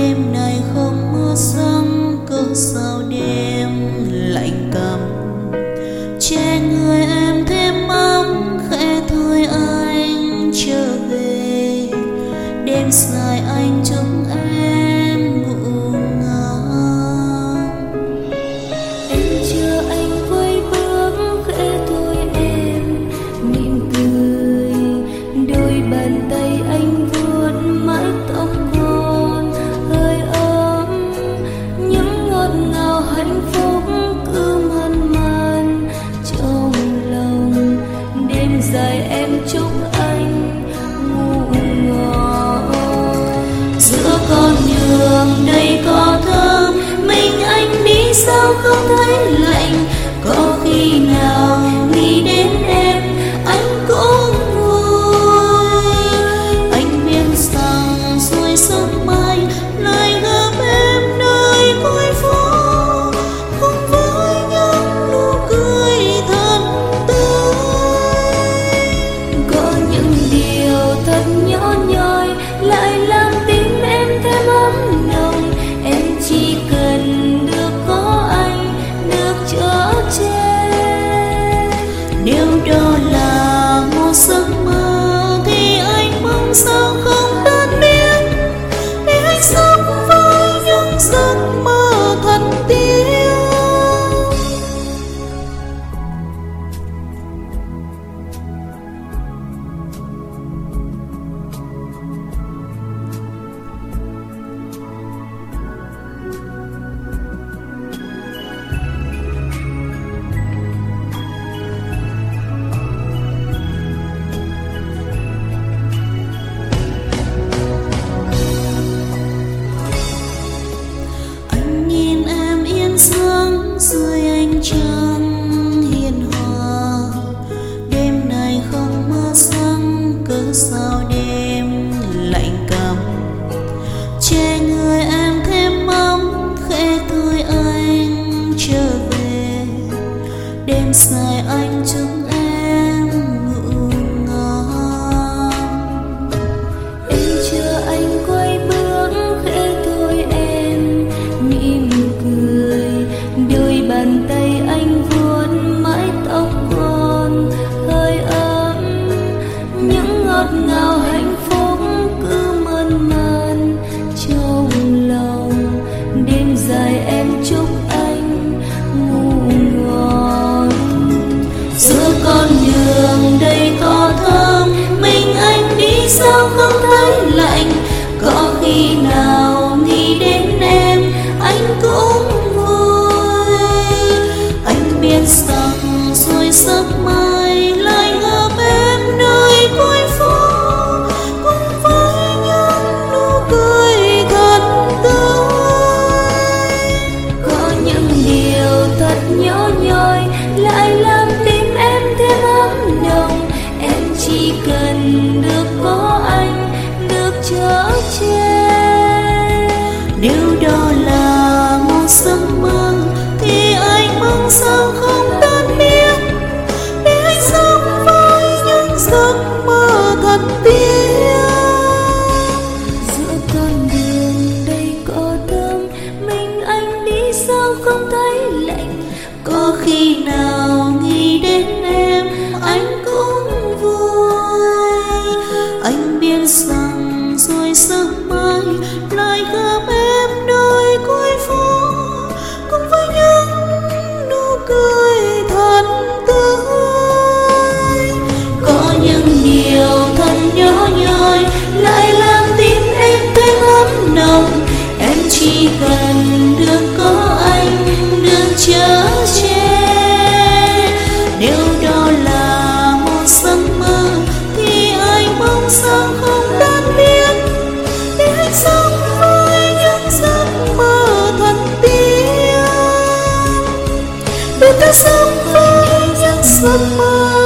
đêm này không mưa giăng, cớ sao đêm lạnh căm. Che người em thêm ấm, khẽ thôi anh trở về. Đêm dài anh trông em ngủ ngang. Em chờ anh quay bước, khẽ thôi em mỉm cười. Đôi bàn tay anh vuốt mái tóc con hơi ấm, những ngọt ngào hạnh phúc cứ man man trong lòng. Đêm dài em chúc anh ngủ ngon. Giữa con đường đầy cỏ thơm, mình anh đi sao không thấy lạnh. Có khi nào nghĩ đến em anh cũng vui. Anh biết rằng rồi sớm mai lại gặp em nơi cuối phố, cùng với những nụ cười thật tươi. Có những điều thật nhỏ nhoi lại làm tim em thêm ấm nồng. Em chỉ cần được có anh, được chở che. Nếu đó là một giấc mơ thì anh mong sao không tan biến, để anh sống với những giấc mơ thật tiếc. Dưới ánh trăng hiền hòa, đêm này không mưa giăng, cớ sao đêm lạnh căm. Che người em thêm ấm, khẽ thôi anh trở về. Đêm dài anh chúc em ngủ ngon. Em chờ anh quay bước, khẽ thôi em mỉm cười. Đôi bàn tay anh vuốt mái tóc con hơi ấm, những ngọt ngào hạnh phúc cứ man man trong lòng. Đêm dài em chúc anh ngủ ngon. Giữa con đường đầy cỏ thơm, mình anh đi sao không thấy lạnh. Có khi nào nghĩ đến em anh cũng biết rằng rồi sớm mai lại gặp em nơi cuối phố, cùng với những nụ cười thật tươi. Có những điều thật nhỏ nhoi lại làm tim em thêm ấm nồng. Em chỉ cần được có anh, được chở che. Nếu đó là một giấc mơ thì anh mong sao không tan biến, để anh sống với những giấc mơ thật tiếc. Giữa con đường đầy cỏ thơm, mình anh đi sao không thấy lạnh. Có khi nào nghĩ đến em anh cũng vui. Anh biết rằng rồi sớm mai lại gặp em nơi cuối phố, cùng với những nụ cười thật tươi. Có những điều thật nhỏ nhoi lại làm tim em thêm ấm nồng. Em chỉ cần được có anh, được chở che. Nếu đó là một giấc mơ thì anh mong sao không tan biến, để anh sống với những giấc mơ thật tiếc. Để ta sống với những giấc mơ